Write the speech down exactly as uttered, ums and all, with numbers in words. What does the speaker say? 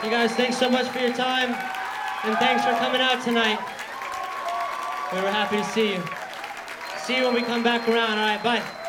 You guys, thanks so much for your time, and thanks for coming out tonight. We were happy to see you. See you when we come back around. All right, bye.